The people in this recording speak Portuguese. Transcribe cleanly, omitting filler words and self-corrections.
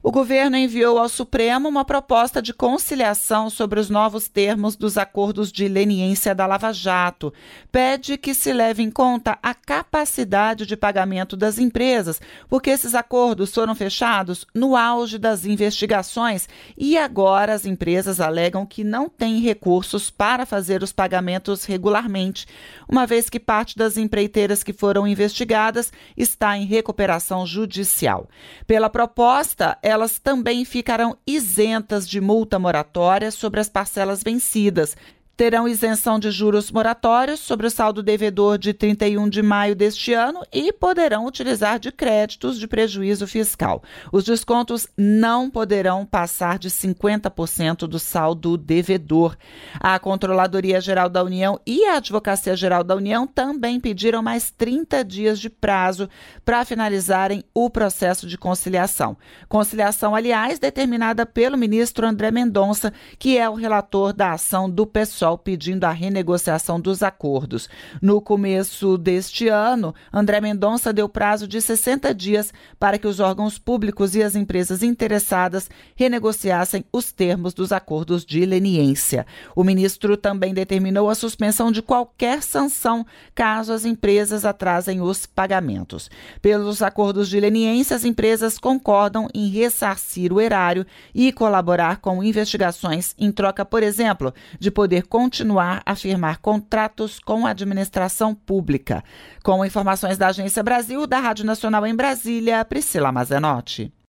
O governo enviou ao Supremo uma proposta de conciliação sobre os novos termos dos acordos de leniência da Lava Jato. Pede que se leve em conta a capacidade de pagamento das empresas, porque esses acordos foram fechados no auge das investigações e agora as empresas alegam que não têm recursos para fazer os pagamentos regularmente, uma vez que parte das empreiteiras que foram investigadas está em recuperação judicial. Pela proposta, elas também ficarão isentas de multa moratória sobre as parcelas vencidas. Terão isenção de juros moratórios sobre o saldo devedor de 31 de maio deste ano e poderão utilizar de créditos de prejuízo fiscal. Os descontos não poderão passar de 50% do saldo devedor. A Controladoria Geral da União e a Advocacia Geral da União também pediram mais 30 dias de prazo para finalizarem o processo de conciliação. Conciliação, aliás, determinada pelo ministro André Mendonça, que é o relator da ação do PSOL, pedindo a renegociação dos acordos. No começo deste ano, André Mendonça deu prazo de 60 dias para que os órgãos públicos e as empresas interessadas renegociassem os termos dos acordos de leniência. O ministro também determinou a suspensão de qualquer sanção caso as empresas atrasem os pagamentos. Pelos acordos de leniência, as empresas concordam em ressarcir o erário e colaborar com investigações em troca, por exemplo, de poder continuar a firmar contratos com a administração pública. Com informações da Agência Brasil, da Rádio Nacional em Brasília, Priscila Mazenotti.